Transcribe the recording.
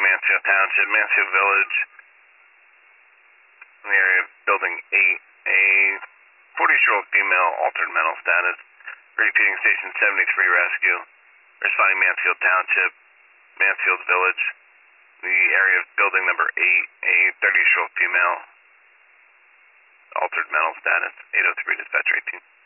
Mansfield Township, Mansfield Village, in the area of Building 8. A 40-year-old female altered mental status. Repeating Station 73 rescue. Responding Mansfield Township, Mansfield Village, the area of Building number 8. A 30-year-old female altered mental status. 803 dispatcher 18.